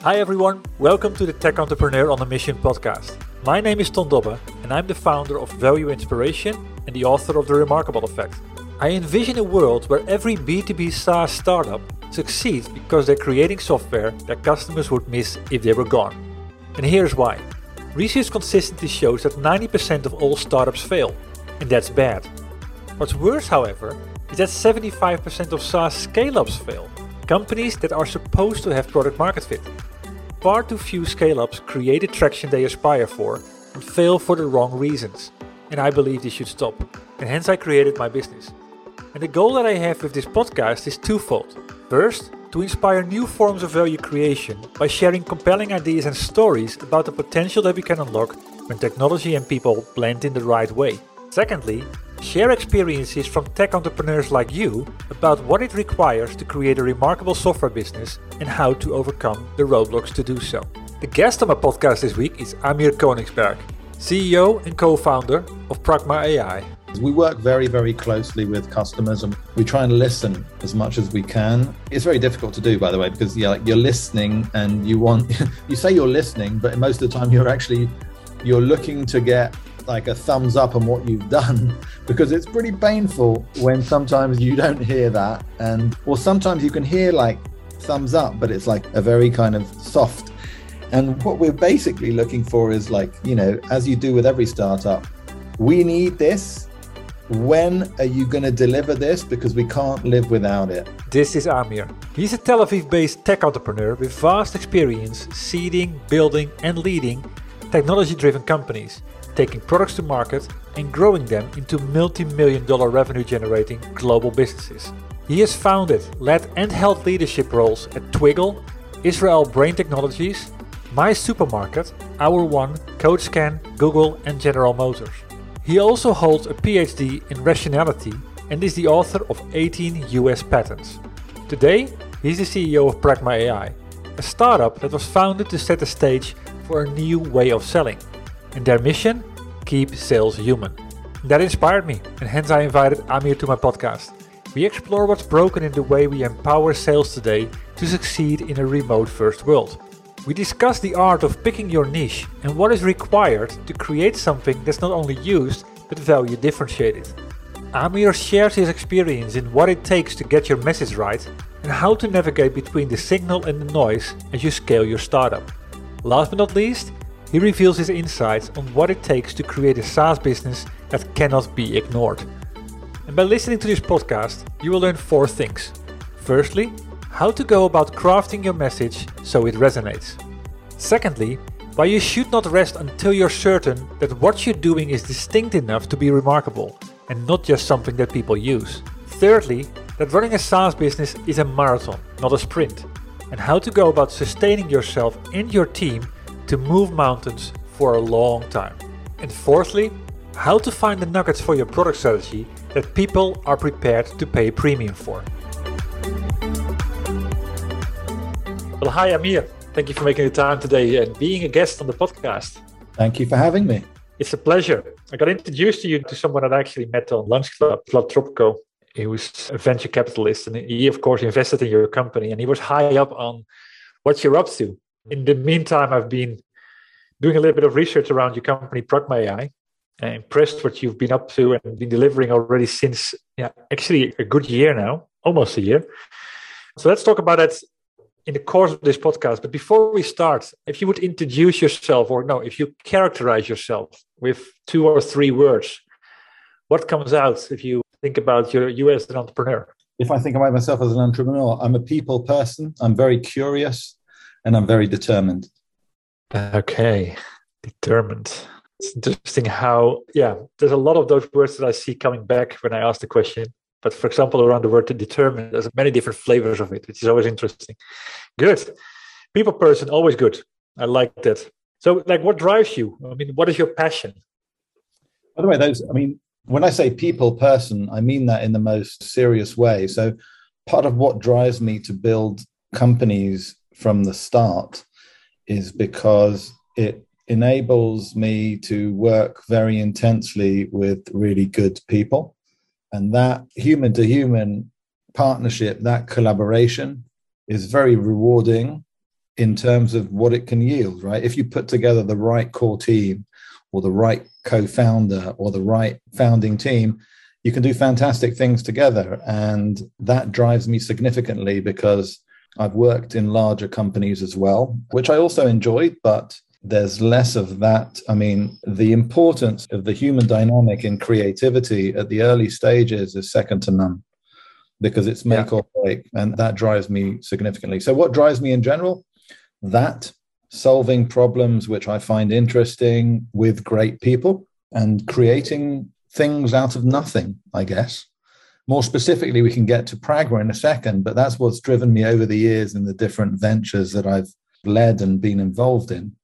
Hi everyone, welcome to the Tech Entrepreneur on a Mission podcast. My name is Ton Dobbe and I'm the founder of Value Inspiration and the author of The Remarkable Effect. I envision a world where every B2B SaaS startup succeeds because they're creating software that customers would miss if they were gone. And here's why. Research consistently shows that 90% of all startups fail, and that's bad. What's worse, however, is that 75% of SaaS scale-ups fail, companies that are supposed to have product market fit. Far too few scale-ups create the traction they aspire for and fail for the wrong reasons. And I believe this should stop. And hence I created my business. And the goal that I have with this podcast is twofold. First, to inspire new forms of value creation by sharing compelling ideas and stories about the potential that we can unlock when technology and people blend in the right way. Secondly, share experiences from tech entrepreneurs like you about what it requires to create a remarkable software business and how to overcome the roadblocks to do so. The guest on my podcast this week is Amir Koningsberg, CEO and co-founder of Pragma AI. We work very, very closely with customers and we try and listen as much as we can. It's very difficult to do, by the way, because you're listening and you say you're listening, but most of the time you're looking to get like a thumbs up on what you've done, because it's pretty painful when sometimes you don't hear that, or sometimes you can hear like thumbs up, but it's like a very kind of soft. And what we're basically looking for is like, as you do with every startup, we need this. When are you going to deliver this? Because we can't live without it. This is Amir. He's a Tel Aviv-based tech entrepreneur with vast experience seeding, building and leading technology-driven companies, taking products to market and growing them into multi-million-dollar revenue-generating global businesses. He has founded, led and held leadership roles at Twiggle, Israel Brain Technologies, My Supermarket, Our One, CodeScan, Google and General Motors. He also holds a PhD in rationality and is the author of 18 US patents. Today, he's the CEO of Pragma AI, a startup that was founded to set the stage for a new way of selling. And their mission? Keep sales human. That inspired me, and hence I invited Amir to my podcast. We explore what's broken in the way we empower sales today to succeed in a remote-first world. We discuss the art of picking your niche and what is required to create something that's not only used, but value differentiated. Amir shares his experience in what it takes to get your message right and how to navigate between the signal and the noise as you scale your startup. Last but not least, he reveals his insights on what it takes to create a SaaS business that cannot be ignored. And by listening to this podcast, you will learn 4 things. Firstly, how to go about crafting your message so it resonates. Secondly, why you should not rest until you're certain that what you're doing is distinct enough to be remarkable and not just something that people use. Thirdly, that running a SaaS business is a marathon, not a sprint, and how to go about sustaining yourself and your team to move mountains for a long time. And fourthly, how to find the nuggets for your product strategy that people are prepared to pay a premium for. Well, hi Amir. Thank you for making the time today and being a guest on the podcast. Thank you for having me. It's a pleasure. I got introduced to you to someone that I actually met on Lunch Club, Vlad Tropko. He was a venture capitalist and he, of course, invested in your company and he was high up on what you're up to. In the meantime, I've been doing a little bit of research around your company, Pragma AI. I'm impressed what you've been up to and been delivering already since, actually a good year now, almost a year. So let's talk about that in the course of this podcast. But before we start, if you would introduce yourself, if you characterize yourself with 2 or 3 words, what comes out if you think about you as an entrepreneur? If I think about myself as an entrepreneur, I'm a people person. I'm very curious and I'm very determined. Okay, determined. It's interesting how, there's a lot of those words that I see coming back when I ask the question. But for example, around the word determined, there's many different flavors of it, which is always interesting. Good. People person, always good. I like that. So what drives you? What is your passion? By the way, when I say people person, I mean that in the most serious way. So part of what drives me to build companies from the start is because it enables me to work very intensely with really good people. And that human-to-human partnership, that collaboration is very rewarding in terms of what it can yield, right? If you put together the right core team or the right co-founder or the right founding team, you can do fantastic things together. And that drives me significantly because I've worked in larger companies as well, which I also enjoyed, but there's less of that. I mean, the importance of the human dynamic in creativity at the early stages is second to none because it's make or break. And that drives me significantly. So what drives me in general? That solving problems which I find interesting with great people and creating things out of nothing, I guess. More specifically, we can get to Pragma in a second, but that's what's driven me over the years in the different ventures that I've led and been involved in.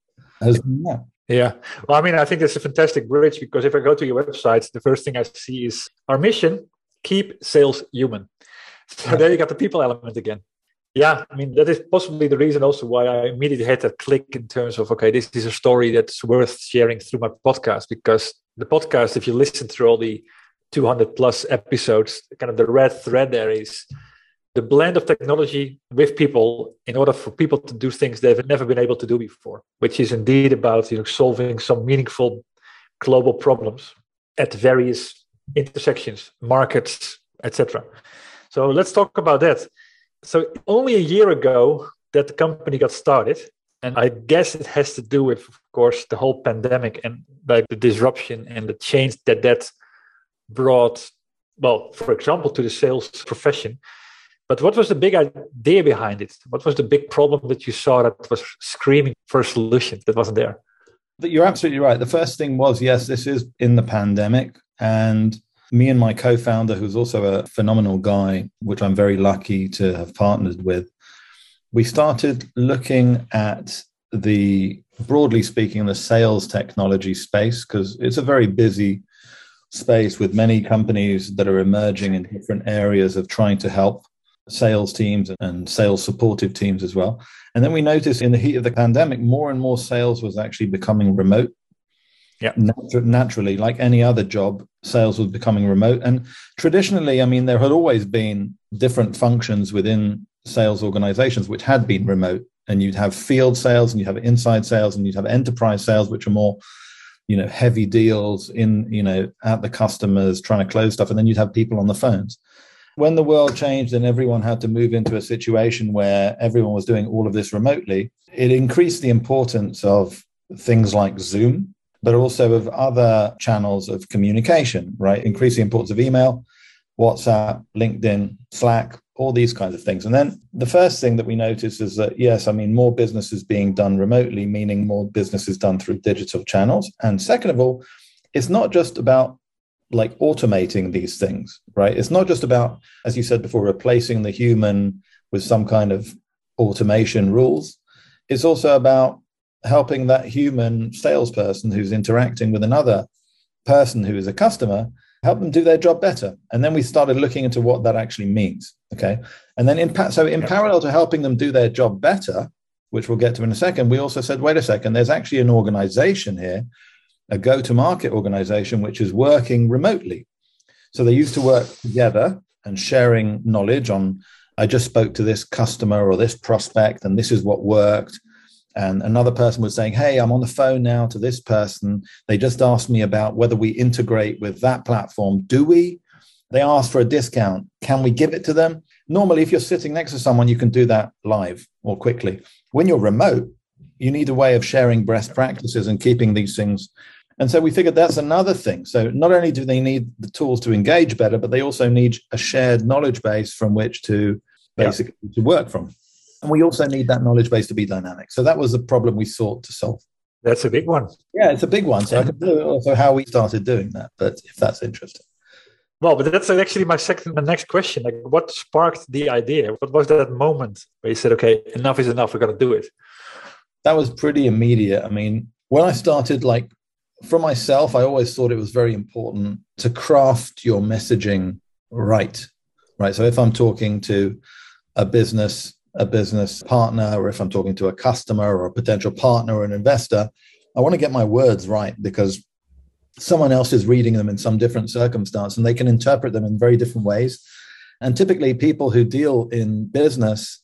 Yeah. Well, I mean, I think that's a fantastic bridge because if I go to your website, the first thing I see is our mission, keep sales human. So there you got the people element again. Yeah, I mean, that is possibly the reason also why I immediately had that click in terms of, okay, this is a story that's worth sharing through my podcast, because the podcast, if you listen through all the 200 plus episodes, kind of the red thread there is the blend of technology with people in order for people to do things they've never been able to do before, which is indeed about, solving some meaningful global problems at various intersections, markets, etc. So let's talk about that. So only a year ago that the company got started, and I guess it has to do with, of course, the whole pandemic and like the disruption and the change that brought, well, for example, to the sales profession. But what was the big idea behind it? What was the big problem that you saw that was screaming for a solution that wasn't there? You're absolutely right. The first thing was, yes, this is in the pandemic. And me and my co-founder, who's also a phenomenal guy, which I'm very lucky to have partnered with, we started looking at broadly speaking, the sales technology space, because it's a very busy space with many companies that are emerging in different areas of trying to help sales teams and sales supportive teams as well. And then we noticed in the heat of the pandemic, more and more sales was actually becoming remote. Yeah, naturally, like any other job, sales was becoming remote. And traditionally, I mean, there had always been different functions within sales organizations which had been remote. And you'd have field sales and you'd have inside sales and you'd have enterprise sales, which are more, heavy deals at the customers trying to close stuff. And then you'd have people on the phones. When the world changed and everyone had to move into a situation where everyone was doing all of this remotely, it increased the importance of things like Zoom, but also of other channels of communication, right? Increase the importance of email, WhatsApp, LinkedIn, Slack, all these kinds of things. And then the first thing that we noticed is that, yes, I mean, more business is being done remotely, meaning more business is done through digital channels. And second of all, it's not just about like automating these things, right? It's not just about, as you said before, replacing the human with some kind of automation rules. It's also about helping that human salesperson who's interacting with another person who is a customer, help them do their job better. And then we started looking into what that actually means, okay? And then in parallel to helping them do their job better, which we'll get to in a second, we also said, wait a second, there's actually an organization here, a go-to-market organization, which is working remotely. So they used to work together and sharing knowledge on, I just spoke to this customer or this prospect, and this is what worked. And another person was saying, hey, I'm on the phone now to this person. They just asked me about whether we integrate with that platform. Do we? They asked for a discount. Can we give it to them? Normally, if you're sitting next to someone, you can do that live or quickly. When you're remote, you need a way of sharing best practices and keeping these things. And so we figured that's another thing. So not only do they need the tools to engage better, but they also need a shared knowledge base from which to basically to work from. And we also need that knowledge base to be dynamic. So that was the problem we sought to solve. That's a big one. Yeah, it's a big one. So I can tell you also how we started doing that, but if that's interesting. Well, but that's actually my next question. Like, what sparked the idea? What was that moment where you said, okay, enough is enough, we're going to do it? That was pretty immediate. I mean, when I started, like, for myself, I always thought it was very important to craft your messaging right? So if I'm talking to a business partner, or if I'm talking to a customer or a potential partner or an investor, I want to get my words right because someone else is reading them in some different circumstance and they can interpret them in very different ways. And typically people who deal in business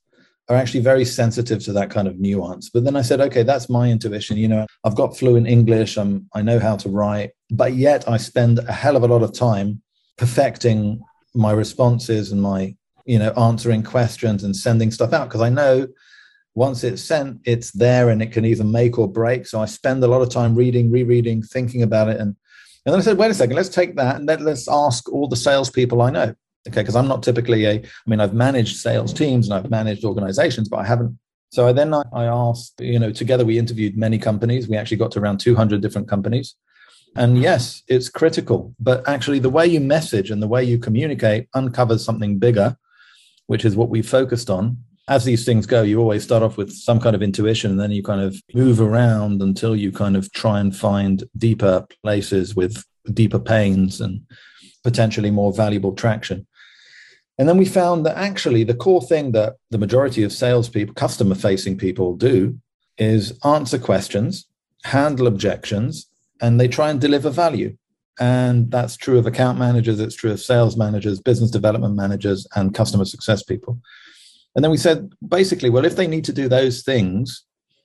are actually very sensitive to that kind of nuance. But then I said, okay, that's my intuition. I've got fluent English. I know how to write, but yet I spend a hell of a lot of time perfecting my responses and my, answering questions and sending stuff out, because I know once it's sent, it's there and it can either make or break. So I spend a lot of time reading, rereading, thinking about it. And then I said, wait a second, let's take that and let's ask all the salespeople I know. Okay, because I'm not typically I've managed sales teams and I've managed organizations, but I haven't. So I asked, together we interviewed many companies. We actually got to around 200 different companies. And yes, it's critical. But actually the way you message and the way you communicate uncovers something bigger, which is what we focused on. As these things go, you always start off with some kind of intuition, and then you kind of move around until you kind of try and find deeper places with deeper pains and potentially more valuable traction. And then we found that actually the core thing that the majority of salespeople, customer-facing people do is answer questions, handle objections, and they try and deliver value. And that's true of account managers, it's true of sales managers, business development managers, and customer success people. And then we said, basically, well, if they need to do those things,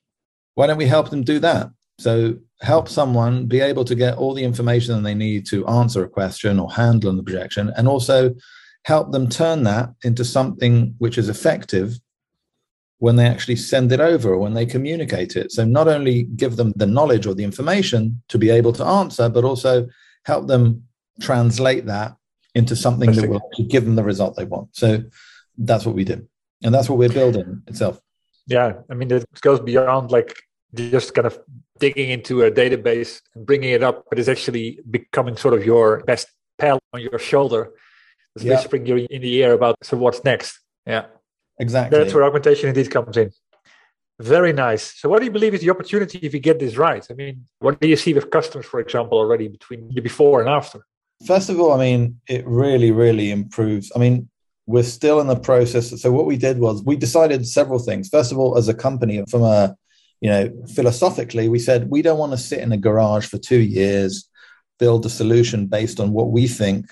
why don't we help them do that? So help someone be able to get all the information they need to answer a question or handle an objection, and also help them turn that into something which is effective when they actually send it over or when they communicate it. So not only give them the knowledge or the information to be able to answer, but also help them translate that into something that will actually give them the result they want. So that's what we do. And that's what we're building itself. Yeah, it goes beyond like just kind of digging into a database and bringing it up, but it's actually becoming sort of your best pal on your shoulder. It's whispering you in the ear about, so what's next? Yeah, exactly. That's where augmentation indeed comes in. Very nice. So what do you believe is the opportunity if you get this right? What do you see with customers, for example, already between the before and after? First of all, it really, really improves. We're still in the process. So what we did was we decided several things. First of all, as a company, from philosophically, we said, we don't want to sit in a garage for 2 years, build a solution based on what we think,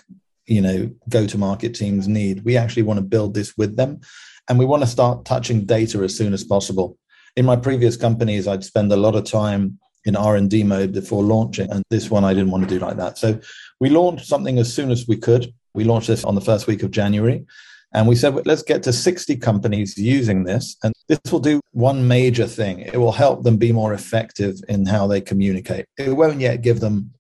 go-to-market teams need. We actually want to build this with them. And we want to start touching data as soon as possible. In my previous companies, I'd spend a lot of time in R&D mode before launching. And this one, I didn't want to do like that. So we launched something as soon as we could. We launched this on the first week of January. And we said, let's get to 60 companies using this. And this will do one major thing. It will help them be more effective in how they communicate. It won't yet give them,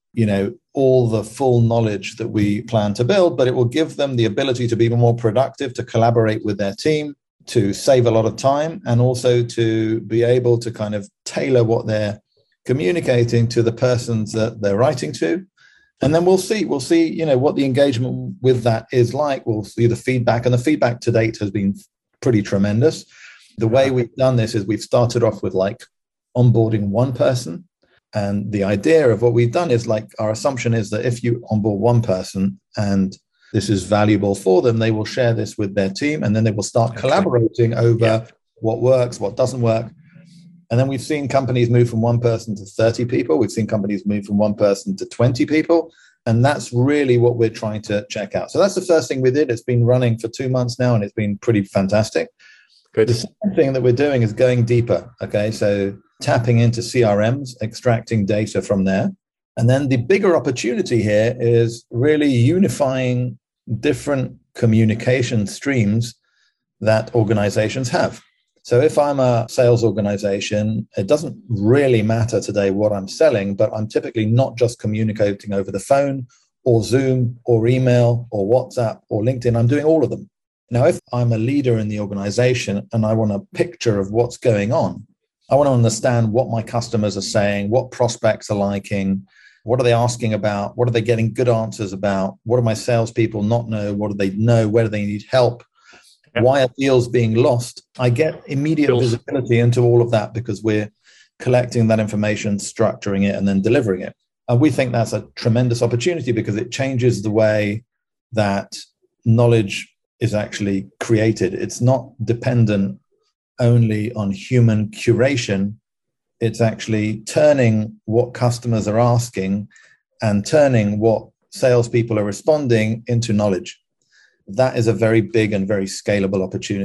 all the full knowledge that we plan to build, but it will give them the ability to be more productive, to collaborate with their team, to save a lot of time, and also to be able to kind of tailor what they're communicating to the persons that they're writing to. And then we'll see, what the engagement with that is like. We'll see the feedback, and the feedback to date has been pretty tremendous. The way we've done this is we've started off with like onboarding one person. And the idea of what we've done is our assumption is that if you onboard one person and this is valuable for them, they will share this with their team, and then they will start collaborating over what works, what doesn't work. And then we've seen companies move from one person to 30 people. We've seen companies move from one person to 20 people. And that's really what we're trying to check out. So that's the first thing we did. It's been running for 2 months now, and it's been pretty fantastic. Good. The second thing that we're doing is going deeper. Okay, so tapping into CRMs, extracting data from there. And then the bigger opportunity here is really unifying different communication streams that organizations have. So if I'm a sales organization, it doesn't really matter today what I'm selling, but I'm typically not just communicating over the phone or Zoom or email or WhatsApp or LinkedIn. I'm doing all of them. Now, if I'm a leader in the organization and I want a picture of what's going on, I want to understand what my customers are saying, what prospects are liking, what are they asking about, what are they getting good answers about, what do my salespeople not know, what do they know, where do they need help, why are deals being lost? I get immediate visibility into all of that because we're collecting that information, structuring it, and then delivering it. And we think that's a tremendous opportunity because it changes the way that knowledge is actually created. It's not dependent only on human curation. It's actually turning what customers are asking and turning what salespeople are responding into knowledge. That is a very big and very scalable opportunity.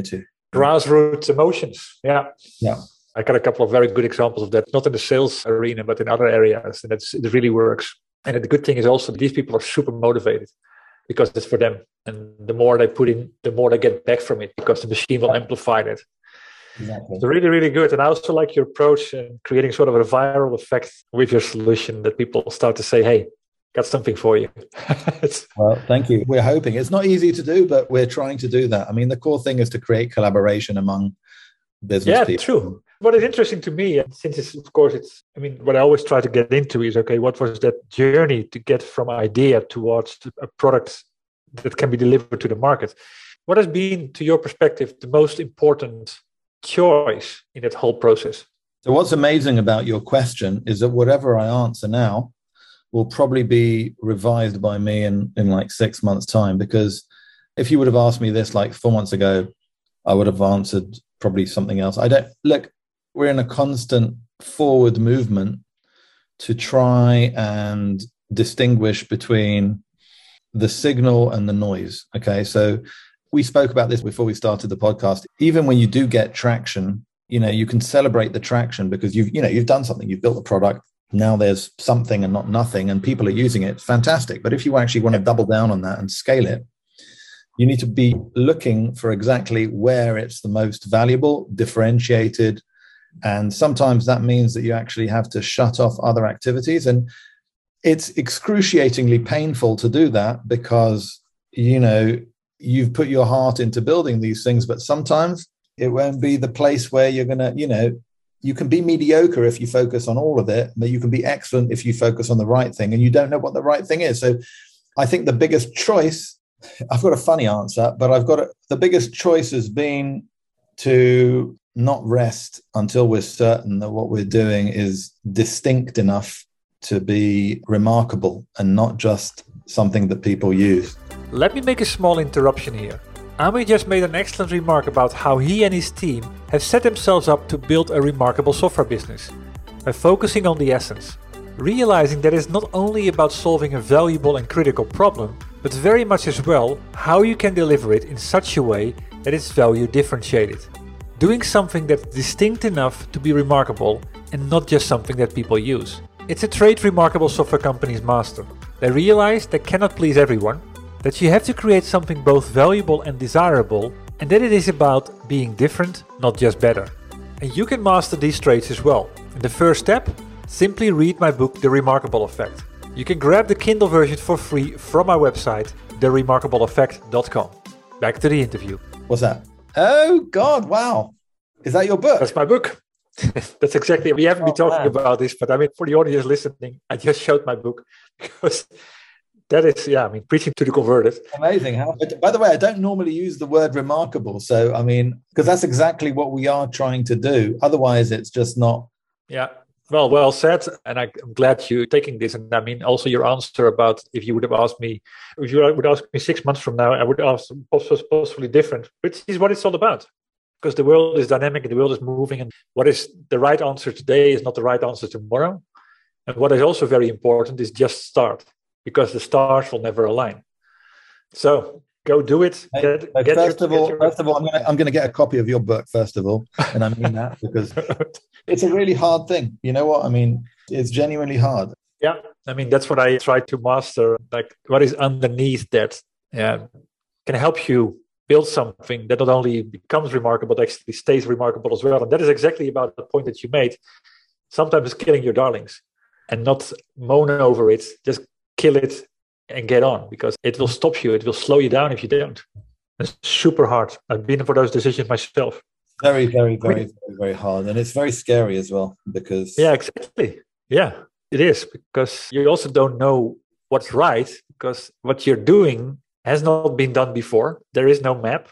Grassroots emotions. Yeah. Yeah. I got a couple of very good examples of that, not in the sales arena, but in other areas. And it really works. And the good thing is also these people are super motivated because it's for them. And the more they put in, the more they get back from it because the machine will amplify that. Exactly. So really, really good. And I also like your approach in creating sort of a viral effect with your solution that people start to say, hey, got something for you. Well, thank you. We're hoping. It's not easy to do, but we're trying to do that. I mean, the core thing is to create collaboration among business people. Yeah, true. What is interesting to me, and since it's, of course, what I always try to get into is, okay, what was that journey to get from idea towards a product that can be delivered to the market? What has been, to your perspective, the most important choice in that whole process? So what's amazing about your question is that whatever I answer now will probably be revised by me in like 6 months' time, because if you would have asked me this like 4 months ago, I would have answered probably something else. We're in a constant forward movement to try and distinguish between the signal and the noise. Okay, so we spoke about this before we started the podcast. Even when you do get traction, you can celebrate the traction because you've done something, you've built a product. Now there's something and not nothing, and people are using it. Fantastic. But if you actually want to double down on that and scale it, you need to be looking for exactly where it's the most valuable, differentiated. And sometimes that means that you actually have to shut off other activities. And it's excruciatingly painful to do that because, you've put your heart into building these things, but sometimes it won't be the place where you're going to, you can be mediocre if you focus on all of it, but you can be excellent if you focus on the right thing, and you don't know what the right thing is. So I think the biggest choice, I've got a funny answer, but the biggest choice has been to not rest until we're certain that what we're doing is distinct enough to be remarkable and not just something that people use. Let me make a small interruption here. Ami just made an excellent remark about how he and his team have set themselves up to build a remarkable software business by focusing on the essence, realizing that it's not only about solving a valuable and critical problem, but very much as well how you can deliver it in such a way that it's value differentiated. Doing something that's distinct enough to be remarkable and not just something that people use. It's a trait remarkable software companies master. They realize they cannot please everyone, that you have to create something both valuable and desirable, and that it is about being different, not just better. And you can master these traits as well. In the first step, simply read my book, The Remarkable Effect. You can grab the Kindle version for free from my website, theremarkableeffect.com. Back to the interview. What's that? Oh, God, wow. Is that your book? That's my book. That's exactly, we haven't been talking about this, but for the audience listening, I just showed my book because that is, preaching to the converted. Amazing. By the way, I don't normally use the word remarkable. So, because that's exactly what we are trying to do. Otherwise, it's just not. Yeah. Well said. And I'm glad you're taking this. And also your answer about if you would ask me 6 months from now, I would ask possibly different, which is what it's all about. Because the world is dynamic and the world is moving. And what is the right answer today is not the right answer tomorrow. And what is also very important is just start. Because the stars will never align. So go do it. First of all, I'm going to get a copy of your book, first of all. And I mean that because it's a really hard thing. You know what? It's genuinely hard. Yeah. That's what I try to master. Like what is underneath that can help you build something that not only becomes remarkable, but actually stays remarkable as well. And that is exactly about the point that you made. Sometimes it's killing your darlings and not moan over it. Just kill it and get on, because it will stop you. It will slow you down if you don't. It's super hard. I've been for those decisions myself. Very, very, very, very, very hard. And it's very scary as well because... Yeah, exactly. Yeah, it is, because you also don't know what's right, because what you're doing has not been done before. There is no map.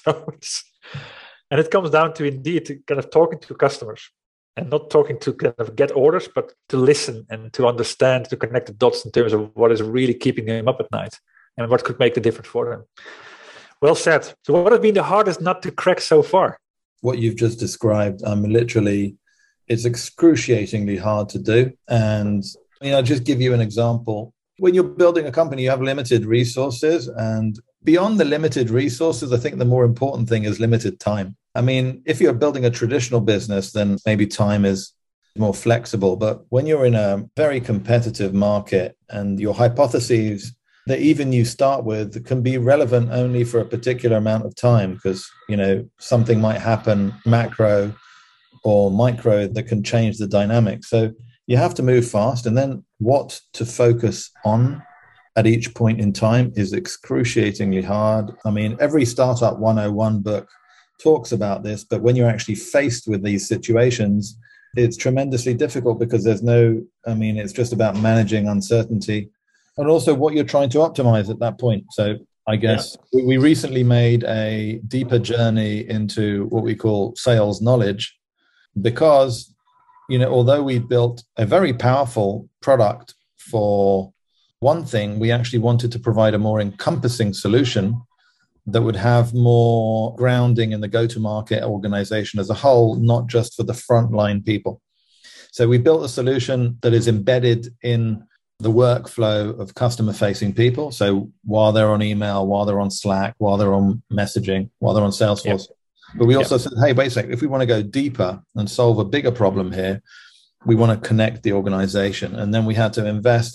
And it comes down to indeed kind of talking to customers. And not talking to kind of get orders, but to listen and to understand, to connect the dots in terms of what is really keeping them up at night and what could make the difference for them. Well said. So what has been the hardest nut to crack so far? What you've just described, it's excruciatingly hard to do. And I'll just give you an example. When you're building a company, you have limited resources, and beyond the limited resources, I think the more important thing is limited time. I mean, if you're building a traditional business, then maybe time is more flexible. But when you're in a very competitive market and your hypotheses that even you start with can be relevant only for a particular amount of time, because, something might happen macro or micro that can change the dynamic. So you have to move fast. And then what to focus on at each point in time is excruciatingly hard. I mean, every Startup 101 book talks about this, but when you're actually faced with these situations, it's tremendously difficult because it's just about managing uncertainty and also what you're trying to optimize at that point. So I guess we recently made a deeper journey into what we call sales knowledge because, although we built a very powerful product for one thing, we actually wanted to provide a more encompassing solution that would have more grounding in the go-to-market organization as a whole, not just for the frontline people. So we built a solution that is embedded in the workflow of customer-facing people. So while they're on email, while they're on Slack, while they're on messaging, while they're on Salesforce. But we also said, hey, wait a second, if we want to go deeper and solve a bigger problem here, we want to connect the organization. And then we had to invest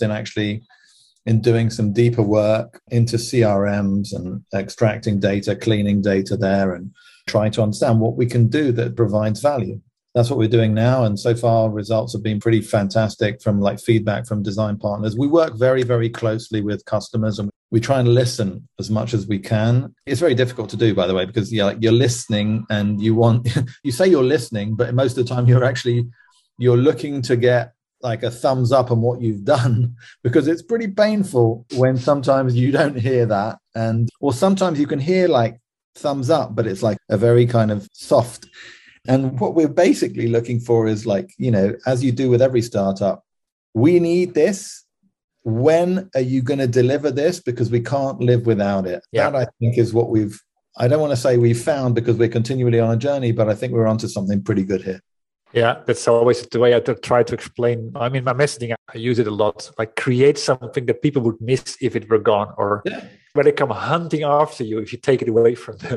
in doing some deeper work into CRMs and extracting data, cleaning data there, and trying to understand what we can do that provides value. That's what we're doing now. And so far, results have been pretty fantastic from feedback from design partners. We work very, very closely with customers and we try and listen as much as we can. It's very difficult to do, by the way, because you're listening and you say you're listening, but most of the time you're looking to get a thumbs up on what you've done, because it's pretty painful when sometimes you don't hear that. Or sometimes you can hear thumbs up, but it's a very kind of soft. And what we're basically looking for is as you do with every startup, we need this. When are you going to deliver this? Because we can't live without it. Yeah. That I think is what I don't want to say we've found because we're continually on a journey, but I think we're onto something pretty good here. Yeah, that's always the way I try to explain. I mean, my messaging, I use it a lot. Create something that people would miss if it were gone, or where they come hunting after you if you take it away from them.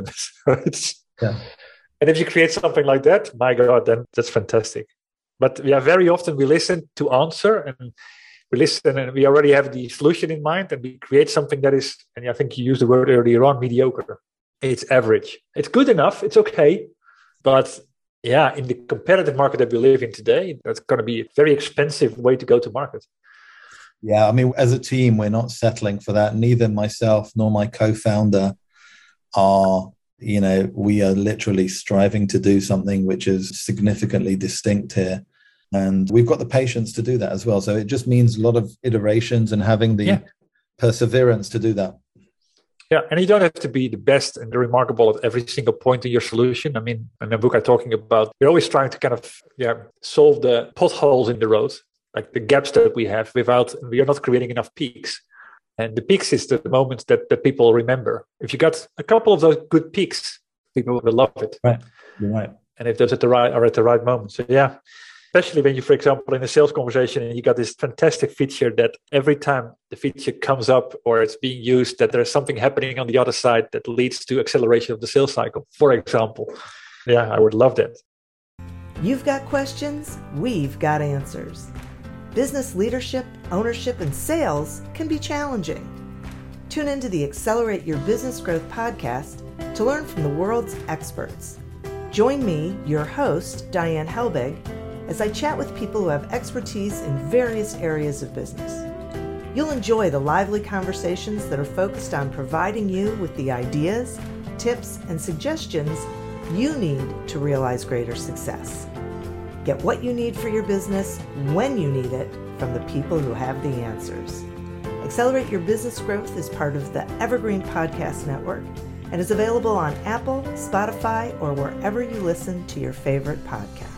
And if you create something like that, my God, then that's fantastic. But very often we listen to answer, and we listen and we already have the solution in mind, and we create something that is, and I think you used the word earlier on, mediocre. It's average. It's good enough. It's okay. But in the competitive market that we live in today, that's going to be a very expensive way to go to market. Yeah, I mean, as a team, we're not settling for that. Neither myself nor my co-founder are, we are literally striving to do something which is significantly distinct here. And we've got the patience to do that as well. So it just means a lot of iterations and having the perseverance to do that. Yeah, and you don't have to be the best and the remarkable at every single point in your solution. I mean, in the book I'm talking about, we're always trying to kind of solve the potholes in the road, the gaps that we have we are not creating enough peaks. And the peaks is the moments that people remember. If you got a couple of those good peaks, people will love it. Right, you're right. And if those are at the right moment. So especially when you, for example, in a sales conversation and you got this fantastic feature that every time the feature comes up or it's being used, that there's something happening on the other side that leads to acceleration of the sales cycle, for example. Yeah, I would love that. You've got questions, we've got answers. Business leadership, ownership, and sales can be challenging. Tune into the Accelerate Your Business Growth podcast to learn from the world's experts. Join me, your host, Diane Helbig, as I chat with people who have expertise in various areas of business. You'll enjoy the lively conversations that are focused on providing you with the ideas, tips, and suggestions you need to realize greater success. Get what you need for your business when you need it from the people who have the answers. Accelerate Your Business Growth is part of the Evergreen Podcast Network and is available on Apple, Spotify, or wherever you listen to your favorite podcasts.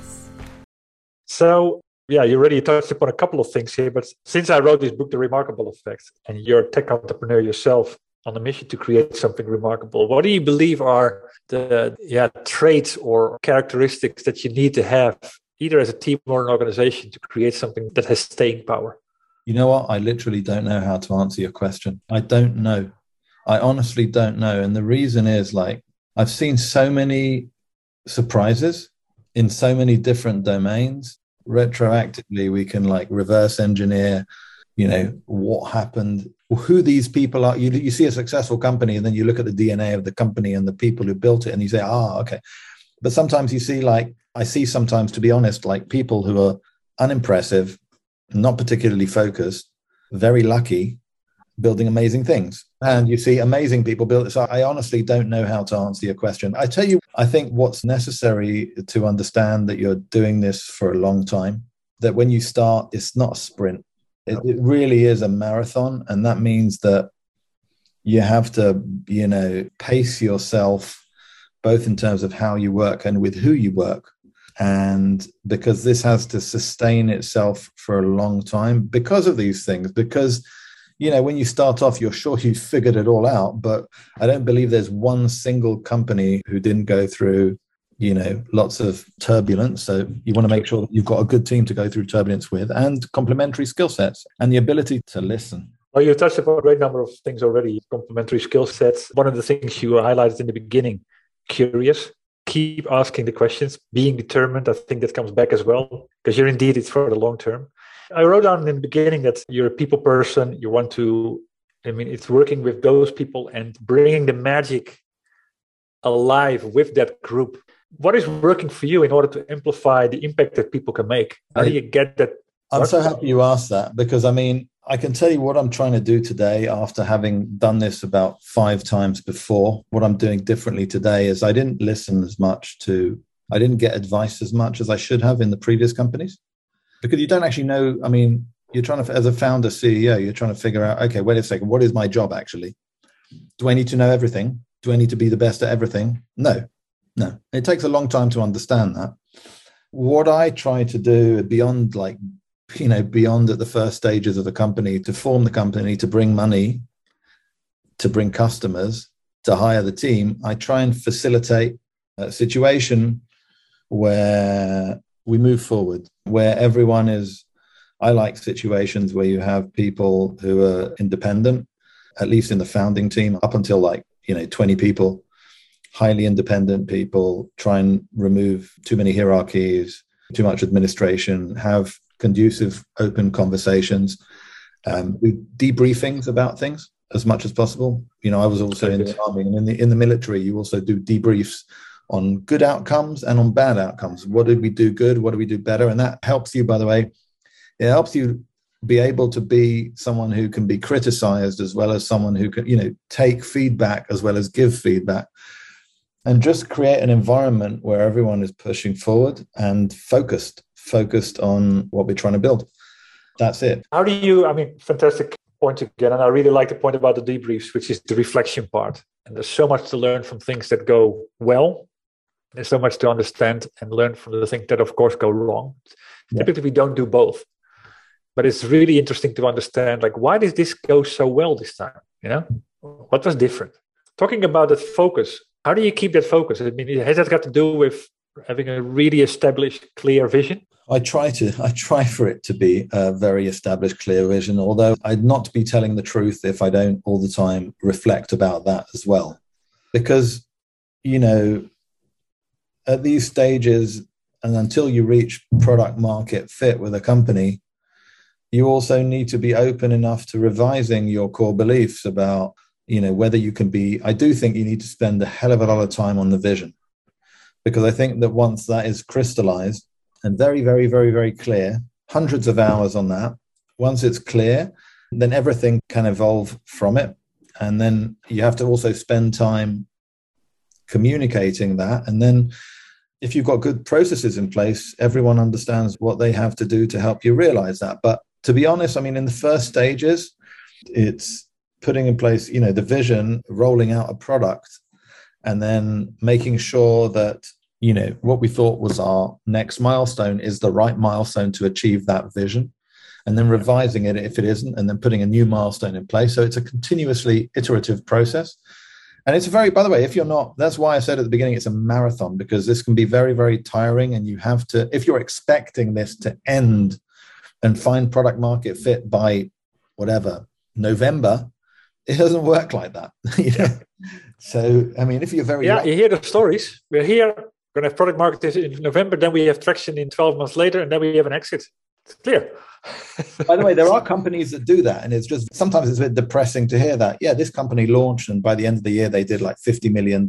So, you already touched upon a couple of things here, but since I wrote this book, The Remarkable Effect, and you're a tech entrepreneur yourself on a mission to create something remarkable, what do you believe are the traits or characteristics that you need to have, either as a team or an organization, to create something that has staying power? You know what? I literally don't know how to answer your question. I don't know. I honestly don't know. And the reason is, like, I've seen so many surprises in so many different domains. Retroactively, we can like reverse engineer, what happened, who these people are. You see a successful company and then you look at the DNA of the company and the people who built it and you say, okay. But sometimes you see, like, I see sometimes, to be honest, like people who are unimpressive, not particularly focused, very lucky, building amazing things. And you see amazing people build it. So I honestly don't know how to answer your question. I tell you, I think what's necessary to understand that you're doing this for a long time, that when you start, it's not a sprint. It really is a marathon. And that means that you have to, pace yourself, both in terms of how you work and with who you work. And because this has to sustain itself for a long time because of these things, because when you start off, you're sure you've figured it all out, but I don't believe there's one single company who didn't go through, lots of turbulence. So you want to make sure that you've got a good team to go through turbulence with and complementary skill sets and the ability to listen. Well, you touched upon a great number of things already. Complementary skill sets. One of the things you highlighted in the beginning, curious, keep asking the questions, being determined. I think that comes back as well, because it's for the long term. I wrote down in the beginning that you're a people person. You want to, it's working with those people and bringing the magic alive with that group. What is working for you in order to amplify the impact that people can make? How do you get that? I'm so happy you asked that, because I can tell you what I'm trying to do today after having done this about 5 times before. What I'm doing differently today is I didn't listen as much I didn't get advice as much as I should have in the previous companies. Because you don't actually know, you're trying to, as a founder, CEO, you're trying to figure out, okay, wait a second, what is my job actually? Do I need to know everything? Do I need to be the best at everything? No. It takes a long time to understand that. What I try to do beyond beyond at the first stages of the company, to form the company, to bring money, to bring customers, to hire the team, I try and facilitate a situation where we move forward, where everyone is. I like situations where you have people who are independent, at least in the founding team, up until 20 people, highly independent people, try and remove too many hierarchies, too much administration, have conducive, open conversations, do debriefings about things as much as possible. I was also in the army, and in the military, you also do debriefs on good outcomes and on bad outcomes. What did we do good? What do we do better? And that helps you, by the way, it helps you be able to be someone who can be criticized as well as someone who can, take feedback as well as give feedback, and just create an environment where everyone is pushing forward and focused on what we're trying to build. That's it. How do you, fantastic point again. And I really like the point about the debriefs, which is the reflection part. And there's so much to learn from things that go well. There's so much to understand and learn from the things that, of course, go wrong. Yeah. Typically, we don't do both. But it's really interesting to understand, why did this go so well this time? What was different? Talking about that focus, how do you keep that focus? Has that got to do with having a really established, clear vision? I try for it to be a very established, clear vision, although I'd not be telling the truth if I don't all the time reflect about that as well. Because, at these stages, and until you reach product market fit with a company, you also need to be open enough to revising your core beliefs about, whether you can be. I do think you need to spend a hell of a lot of time on the vision, because I think that once that is crystallized and very, very, very, very clear, hundreds of hours on that, once it's clear, then everything can evolve from it. And then you have to also spend time communicating that. And then if you've got good processes in place, everyone understands what they have to do to help you realize that. But to be honest, in the first stages, it's putting in place, the vision, rolling out a product, and then making sure that, what we thought was our next milestone is the right milestone to achieve that vision, and then revising it if it isn't, and then putting a new milestone in place. So it's a continuously iterative process. And it's by the way, if you're not, that's why I said at the beginning, it's a marathon, because this can be very, very tiring. And you have to, if you're expecting this to end and find product market fit by whatever, November, it doesn't work like that. You know? So, I mean, if you're very you hear the stories. We're here, going to have product market in November, then we have traction in 12 months later, and then we have an exit. It's clear. By the way, there are companies that do that, and it's just sometimes it's a bit depressing to hear that. Yeah, this company launched, and by the end of the year, they did like $50 million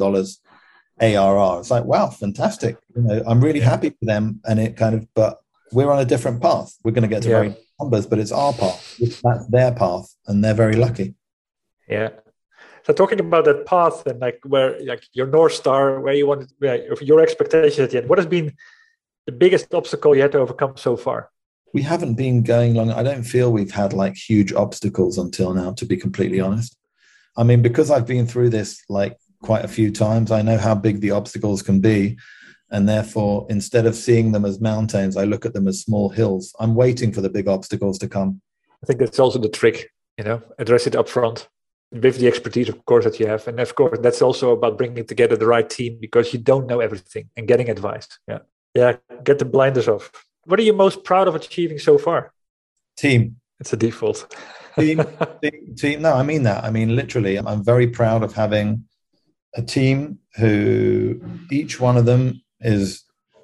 ARR. It's like, wow, fantastic. You know, I'm really happy for them, and it kind of, but we're on a different path. We're going to get to very numbers, but it's our path. That's their path, and they're very lucky. Yeah. So talking about that path and like where, like your North Star, where you wanted, your expectations at the end, what has been the biggest obstacle you had to overcome so far? We haven't been going long. I don't feel we've had like huge obstacles until now, to be completely honest. I mean, because I've been through this like quite a few times, I know how big the obstacles can be. And therefore, instead of seeing them as mountains, I look at them as small hills. I'm waiting for the big obstacles to come. I think that's also the trick, address it up front with the expertise, of course, that you have. And of course, that's also about bringing together the right team, because you don't know everything, and getting advice. Yeah. Get the blinders off. What are you most proud of achieving so far? Team. It's a default. Team. No, I mean that. I mean, literally, I'm very proud of having a team who each one of them is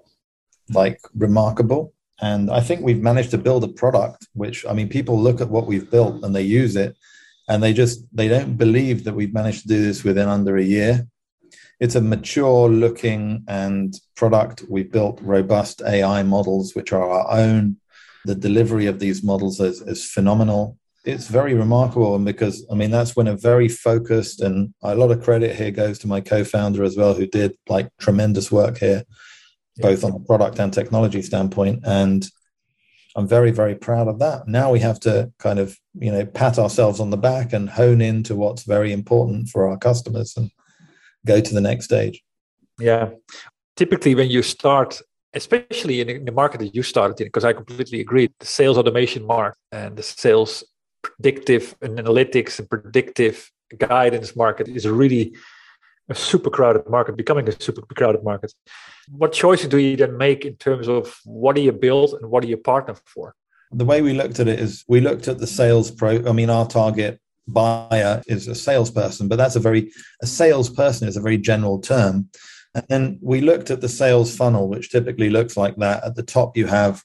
like remarkable. And I think we've managed to build a product, which, I mean, people look at what we've built and they use it, and they don't believe that we've managed to do this within under a year. It's a mature looking and product. We've built robust AI models, which are our own. The delivery of these models is phenomenal. It's very remarkable. And because, I mean, that's when a very focused, and a lot of credit here goes to my co-founder as well, who did like tremendous work here, both on a product and technology standpoint. And I'm very, very proud of that. Now we have to kind of, pat ourselves on the back and hone into what's very important for our customers and go to the next stage. Yeah. Typically, when you start, especially in the market that you started in, because I completely agree, the sales automation market and the sales predictive and analytics and predictive guidance market is really a super crowded market, becoming a super crowded market. What choices do you then make in terms of what do you build and what do you partner for? The way we looked at it is we looked at the sales our target buyer is a salesperson, but that's a salesperson is a very general term. And then we looked at the sales funnel, which typically looks like that. At the top, you have,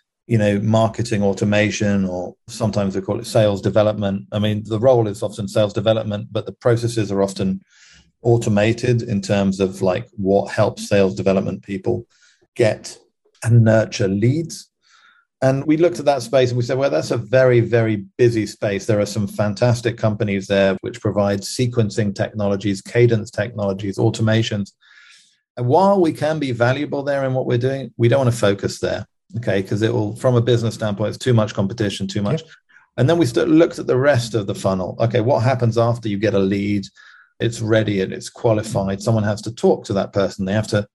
marketing automation, or sometimes we call it sales development. I mean, the role is often sales development, but the processes are often automated in terms of like what helps sales development people get and nurture leads. And we looked at that space and we said, well, that's a very, very busy space. There are some fantastic companies there which provide sequencing technologies, cadence technologies, automations. And while we can be valuable there in what we're doing, we don't want to focus there, okay? Because it will, from a business standpoint, it's too much competition, too much. Yep. And then we looked at the rest of the funnel. Okay, what happens after you get a lead? It's ready and it's qualified. Someone has to talk to that person. They have to,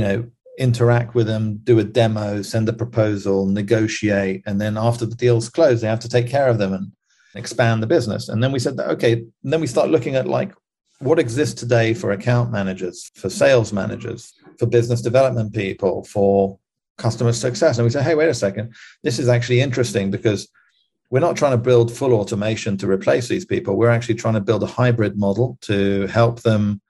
interact with them, do a demo, send a proposal, negotiate. And then after the deal's closed, they have to take care of them and expand the business. And then we said, okay, and then we start looking at like what exists today for account managers, for sales managers, for business development people, for customer success. And we say, hey, wait a second, this is actually interesting because we're not trying to build full automation to replace these people. We're actually trying to build a hybrid model to help them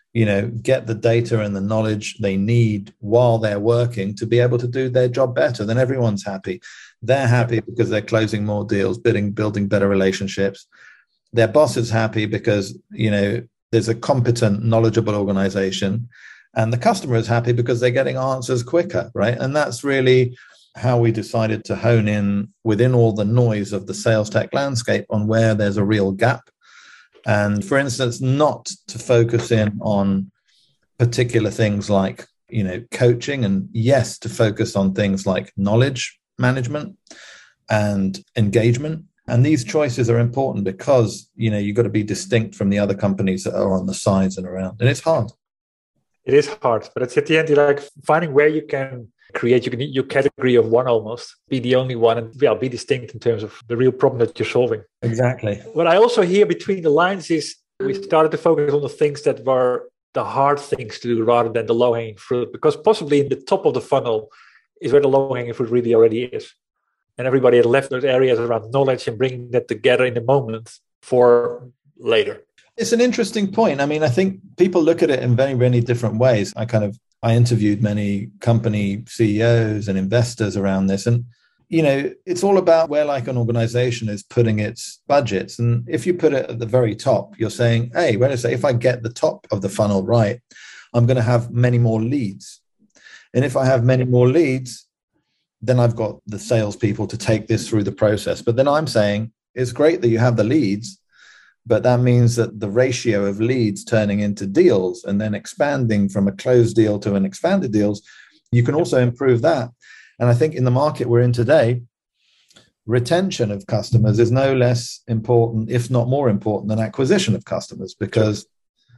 get the data and the knowledge they need while they're working to be able to do their job better. Then everyone's happy. They're happy because they're closing more deals, building better relationships. Their boss is happy because, there's a competent, knowledgeable organization. And the customer is happy because they're getting answers quicker, right? And that's really how we decided to hone in within all the noise of the sales tech landscape on where there's a real gap. And for instance, not to focus in on particular things like, coaching, and yes, to focus on things like knowledge management and engagement. And these choices are important because, you've got to be distinct from the other companies that are on the sides and around. And it's hard. It is hard, but it's at the end, you're like finding where you can create your category of one, almost be the only one, and be distinct in terms of the real problem that you're solving. Exactly. What I also hear between the lines is we started to focus on the things that were the hard things to do rather than the low-hanging fruit, because possibly in the top of the funnel is where the low-hanging fruit really already is. And everybody had left those areas around knowledge and bringing that together in the moment for later? It's an interesting point. I mean, I think people look at it in very, many different ways. I interviewed many company CEOs and investors around this. And, it's all about where like an organization is putting its budgets. And if you put it at the very top, you're saying, hey, wait a second, if I get the top of the funnel right, I'm going to have many more leads. And if I have many more leads, then I've got the salespeople to take this through the process. But then I'm saying it's great that you have the leads, but that means that the ratio of leads turning into deals and then expanding from a closed deal to an expanded deals, you can also improve that. And I think in the market we're in today, retention of customers is no less important, if not more important, than acquisition of customers, because,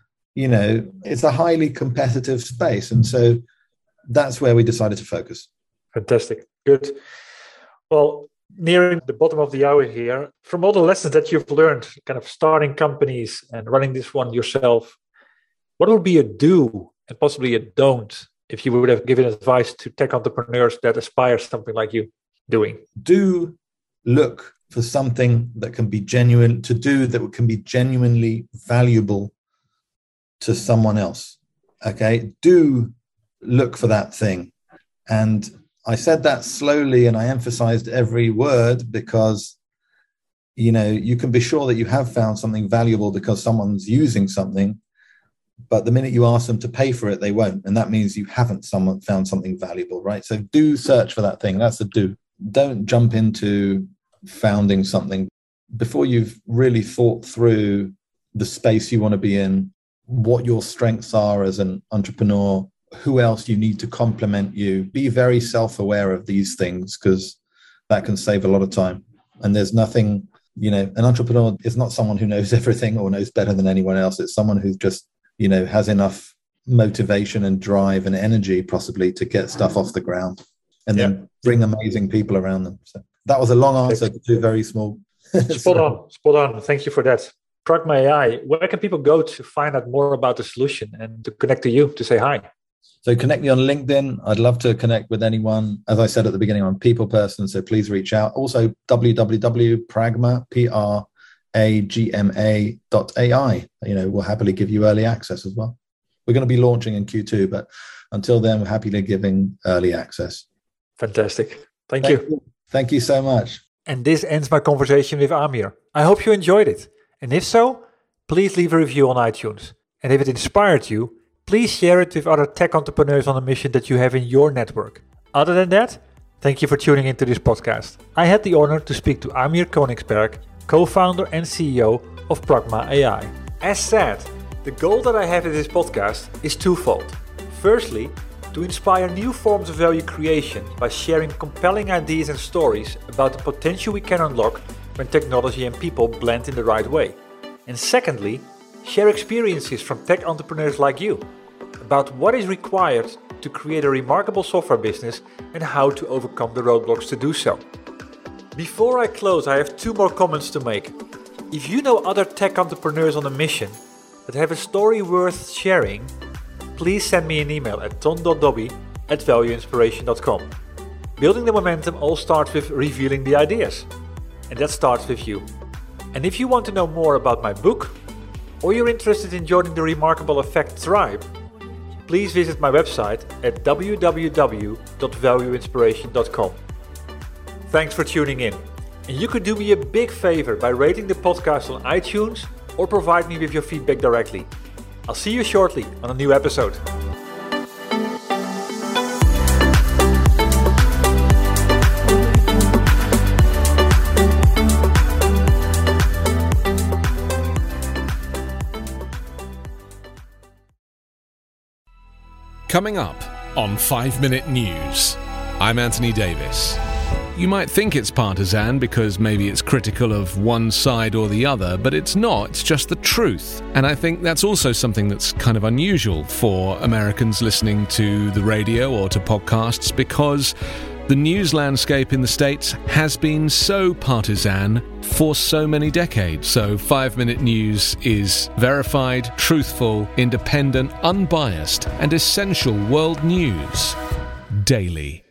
it's a highly competitive space. And so that's where we decided to focus. Fantastic. Good. Well, nearing the bottom of the hour here, from all the lessons that you've learned, kind of starting companies and running this one yourself, what would be a do and possibly a don't if you would have given advice to tech entrepreneurs that aspire something like you doing? Do look for something that can be genuine, that can be genuinely valuable to someone else. Okay? Do look for that thing. And I said that slowly and I emphasized every word because, you can be sure that you have found something valuable because someone's using something, but the minute you ask them to pay for it, they won't. And that means you haven't found something valuable, right? So do search for that thing. That's the do. Don't jump into founding something before you've really thought through the space you want to be in, what your strengths are as an entrepreneur, who else you need to complement you. Be very self-aware of these things because that can save a lot of time. And there's nothing, an entrepreneur is not someone who knows everything or knows better than anyone else. It's someone who's just, has enough motivation and drive and energy possibly to get stuff off the ground and then bring amazing people around them. So that was a long answer to two very small. Spot on. Thank you for that. Pragma AI, where can people go to find out more about the solution and to connect to you, to say hi? So connect me on LinkedIn. I'd love to connect with anyone. As I said at the beginning, I'm a people person, so please reach out. Also, www.pragma.ai. We'll happily give you early access as well. We're going to be launching in Q2, but until then, we're happy to giving early access. Fantastic. Thank you. Thank you so much. And this ends my conversation with Amir. I hope you enjoyed it. And if so, please leave a review on iTunes. And if it inspired you, please share it with other tech entrepreneurs on a mission that you have in your network. Other than that, thank you for tuning into this podcast. I had the honor to speak to Amir Koningsberg, co-founder and CEO of Pragma AI. As said, the goal that I have in this podcast is twofold. Firstly, to inspire new forms of value creation by sharing compelling ideas and stories about the potential we can unlock when technology and people blend in the right way. And secondly, share experiences from tech entrepreneurs like you about what is required to create a remarkable software business and how to overcome the roadblocks to do so. Before I close, I have two more comments to make. If you know other tech entrepreneurs on a mission that have a story worth sharing, please send me an email at ton.dobby@valueinspiration.com. Building the momentum all starts with revealing the ideas. And that starts with you. And if you want to know more about my book, or you're interested in joining the Remarkable Effect tribe, please visit my website at www.valueinspiration.com. Thanks for tuning in. And you could do me a big favor by rating the podcast on iTunes or provide me with your feedback directly. I'll see you shortly on a new episode. Coming up on 5 Minute News, I'm Anthony Davis. You might think it's partisan because maybe it's critical of one side or the other, but it's not, it's just the truth. And I think that's also something that's kind of unusual for Americans listening to the radio or to podcasts, because the news landscape in the States has been so partisan for so many decades. So 5 Minute News is verified, truthful, independent, unbiased, and essential world news daily.